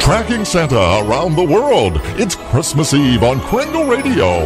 Tracking Santa around the world. It's Christmas Eve on Kringle Radio.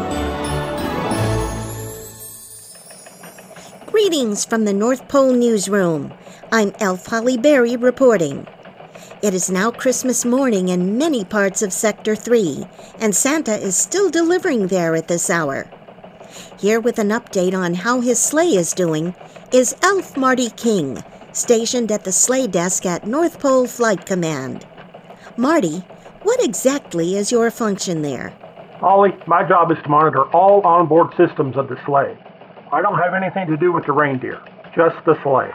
Greetings from the North Pole Newsroom. I'm Elf Holly Berry reporting. It is now Christmas morning in many parts of Sector 3, and Santa is still delivering there at this hour. Here with an update on how his sleigh is doing is Elf Marty King, stationed at the sleigh desk at North Pole Flight Command. Marty, what exactly is your function there? Holly, my job is to monitor all onboard systems of the sleigh. I don't have anything to do with the reindeer, just the sleigh.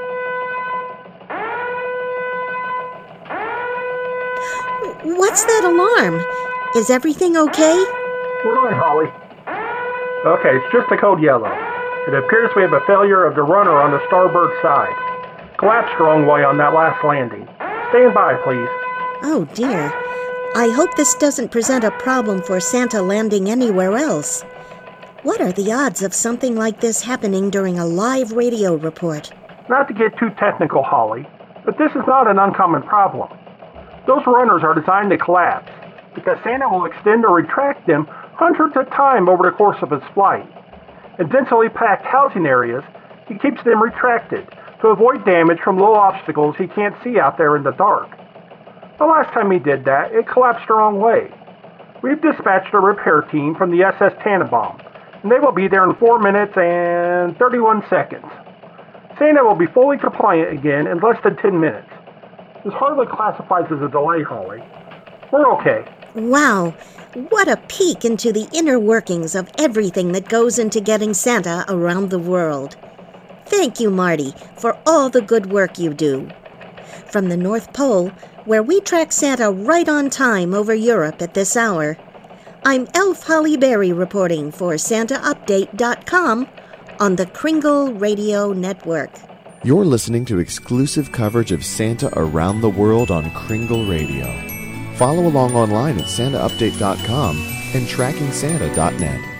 What's that alarm? Is everything okay? Right, Holly. Okay, it's just a code yellow. It appears we have a failure of the runner on the starboard side. Collapsed the wrong way on that last landing. Stand by, please. Oh dear. I hope this doesn't present a problem for Santa landing anywhere else. What are the odds of something like this happening during a live radio report? Not to get too technical, Holly, but this is not an uncommon problem. Those runners are designed to collapse because Santa will extend or retract them hundreds of times over the course of his flight. In densely packed housing areas, he keeps them retracted to avoid damage from low obstacles he can't see out there in the dark. The last time he did that, it collapsed the wrong way. We've dispatched a repair team from the SS Tannenbaum, and they will be there in 4 minutes and 31 seconds. Santa will be fully compliant again in less than 10 minutes. This hardly classifies as a delay, Holly. We're okay. Wow, what a peek into the inner workings of everything that goes into getting Santa around the world. Thank you, Marty, for all the good work you do. From the North Pole, where we track Santa right on time over Europe at this hour, I'm Elf Holly Berry reporting for SantaUpdate.com on the Kringle Radio Network. You're listening to exclusive coverage of Santa around the world on Kringle Radio. Follow along online at SantaUpdate.com and TrackingSanta.net.